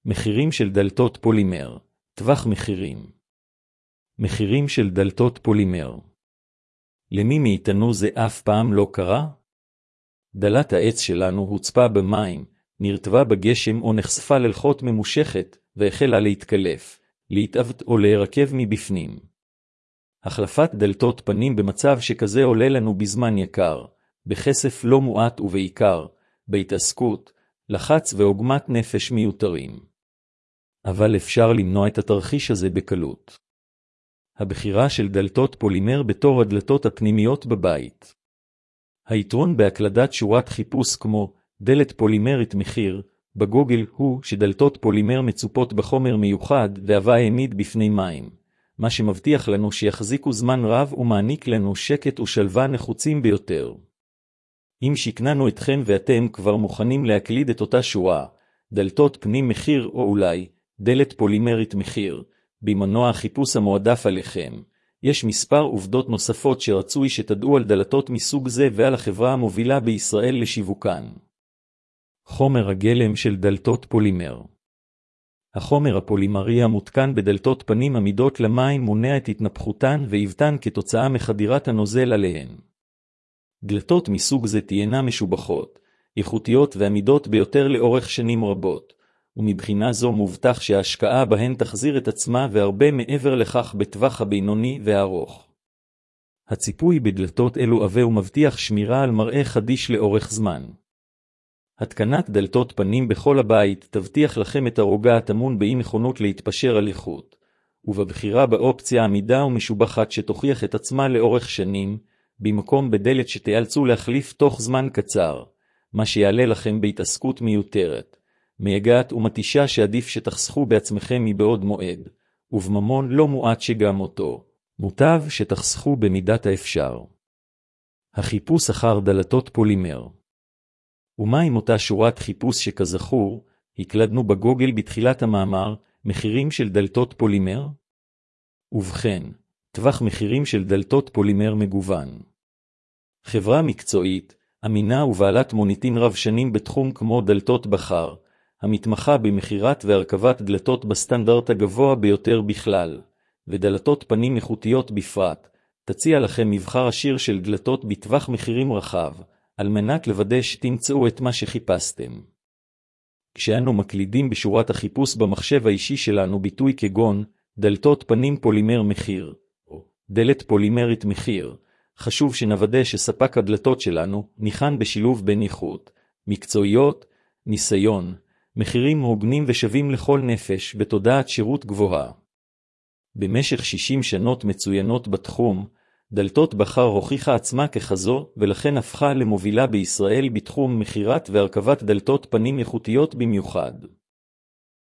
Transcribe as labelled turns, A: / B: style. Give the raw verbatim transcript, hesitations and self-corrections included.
A: מחירים של דלתות פולימר, טווח מחירים. מחירים של דלתות פולימר. למי מאיתנו זה אף פעם לא קרה? דלת העץ שלנו הוצפה במים, נרטבה בגשם או נחשפה ללחות ממושכת, והחלה להתקלף, להתעוות או להירקב מבפנים. החלפת דלתות פנים במצב שכזה עולה לנו בזמן יקר, בכסף לא מועט ובעיקר, בהתעסקות, לחץ ועוגמת נפש מיותרים. אבל אפשר למנוע את התרחיש הזה בקלות. הבחירה של דלתות פולימר בתור הדלתות הפנימיות בבית. היתרון בהקלדת שורת חיפוש כמו דלת פולימרית מחיר בגוגל הוא שדלתות פולימר מצופות בחומר מיוחד והווה העמיד בפני מים, מה שמבטיח לנו שיחזיקו זמן רב ומעניק לנו שקט ושלווה נחוצים ביותר. אם שכננו אתכם ואתם כבר מוכנים להקליד את אותה שורה, דלתות פנים מחיר או אולי דלת פולימרית מחיר, במנוע החיפוש המועדף עליכם, יש מספר עובדות נוספות שרצוי שתדעו על דלתות מסוג זה ועל החברה המובילה בישראל לשיווקן. חומר הגלם של דלתות פולימר. החומר הפולימרי המותקן בדלתות פנים עמידות למים מונע את התנפחותן והיוותן כתוצאה מחדירת הנוזל עליהן. דלתות מסוג זה תהיינה משובחות, איכותיות ועמידות ביותר לאורך שנים רבות, ומבחינה זו מובטח שההשקעה בהן תחזיר את עצמה והרבה מעבר לכך בטווח הבינוני והארוך. הציפוי בדלתות אלו עבה ומבטיח שמירה על מראה חדיש לאורך זמן. התקנת דלתות פנים בכל הבית תבטיח לכם את הרוגע הטמון באי נכונות להתפשר על איכות, ובבחירה באופציה עמידה ומשובחת שתוכיח את עצמה לאורך שנים, במקום בדלת שתיאלצו להחליף תוך זמן קצר, מה שיעלה לכם בהתעסקות מיותרת, מייגעת ומתישה שעדיף שתחסכו בעצמכם מבעוד מועד, ובממון לא מועט שגם אותו, מוטב שתחסכו במידת האפשר. החיפוש אחר דלתות פולימר. ומה עם אותה שורת חיפוש שכזכור, הקלדנו בגוגל בתחילת המאמר, מחירים של דלתות פולימר? ובכן, טווח מחירים של דלתות פולימר מגוון. חברה מקצועית, אמינה ובעלת מוניטין רב שנים בתחום כמו דלתות בחר, המתמחה במחירת והרכבת דלתות בסטנדרט הגבוה ביותר בכלל, ודלתות פנים איכותיות בפרט, תציע לכם מבחר עשיר של דלתות בטווח מחירים רחב, על מנת לוודא שתמצאו את מה שחיפשתם. כשאנו מקלידים בשורת החיפוש במחשב האישי שלנו ביטוי כגון דלתות פנים פולימר מחיר, או דלת פולימרית מחיר, חשוב שנוודא שספק הדלתות שלנו ניחן בשילוב בין איכות, מקצועיות, ניסיון, מחירים הוגנים ושווים לכל נפש בתודעת שירות גבוהה. במשך שישים שנות מצוינות בתחום, דלתות בחר הוכיחה עצמה ככזו ולכן הפכה למובילה בישראל בתחום מחירת והרכבת דלתות פנים איכותיות במיוחד.